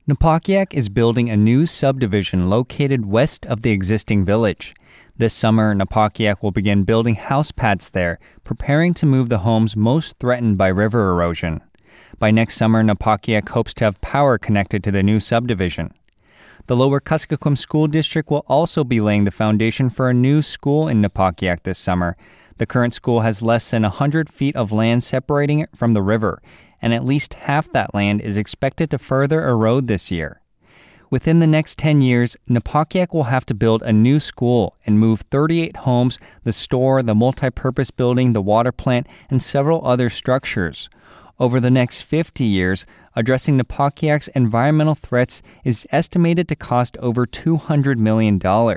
Napakiak is building a new subdivision located west of the existing village. This summer, Napakiak will begin building house pads there, preparing to move the homes most threatened by river erosion. By next summer, Napakiak hopes to have power connected to the new subdivision. The Lower Kuskokwim School District will also be laying the foundation for a new school in Napakiak this summer. The current school has less than 100 feet of land separating it from the river, and at least half that land is expected to further erode this year. Within the next 10 years, Napakiak will have to build a new school and move 38 homes, the store, the multi-purpose building, the water plant, and several other structures. Over the next 50 years, addressing Napakiak's environmental threats is estimated to cost over $200 million.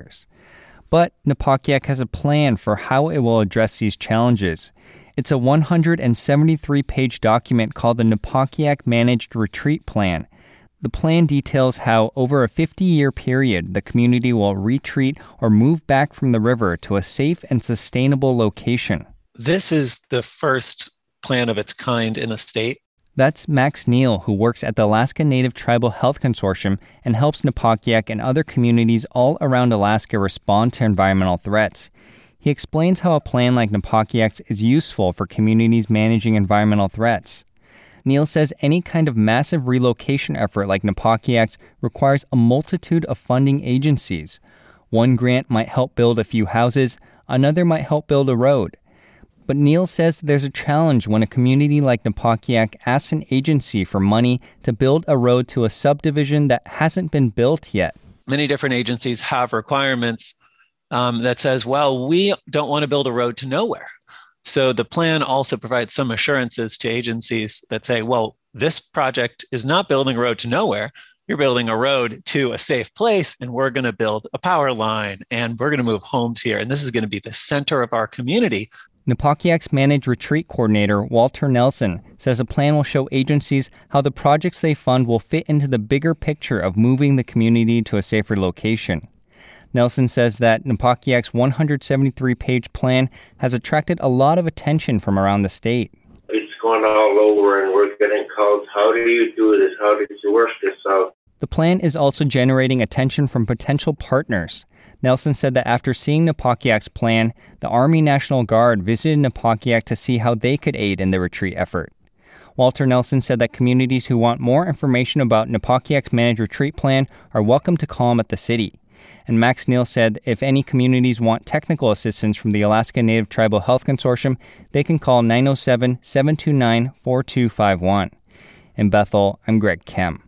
But Napakiak has a plan for how it will address these challenges. It's a 173-page document called the Napakiak Managed Retreat Plan. The plan details how, over a 50-year period, the community will retreat or move back from the river to a safe and sustainable location. This is the first plan of its kind in the state. That's Max Neal, who works at the Alaska Native Tribal Health Consortium and helps Napakiak and other communities all around Alaska respond to environmental threats. He explains how a plan like Napakiak's is useful for communities managing environmental threats. Neal says any kind of massive relocation effort like Napakiak's requires a multitude of funding agencies. One grant might help build a few houses, another might help build a road. But Neal says there's a challenge when a community like Napakiak asks an agency for money to build a road to a subdivision that hasn't been built yet. Many different agencies have requirements that says, well, we don't want to build a road to nowhere. So the plan also provides some assurances to agencies that say, well, this project is not building a road to nowhere. You're building a road to a safe place, and we're going to build a power line, and we're going to move homes here. And this is going to be the center of our community. Napakiak's Managed Retreat Coordinator, Walter Nelson, says a plan will show agencies how the projects they fund will fit into the bigger picture of moving the community to a safer location. Nelson says that Napakiak's 173-page plan has attracted a lot of attention from around the state. It's gone all over, and we're getting calls, how do you do this? How did you work this out? The plan is also generating attention from potential partners. Nelson said that after seeing Napakiak's plan, the Army National Guard visited Napakiak to see how they could aid in the retreat effort. Walter Nelson said that communities who want more information about Napakiak's Managed Retreat Plan are welcome to call him at the city. And Max Neal said if any communities want technical assistance from the Alaska Native Tribal Health Consortium, they can call 907-729-4251. In Bethel, I'm Greg Kem.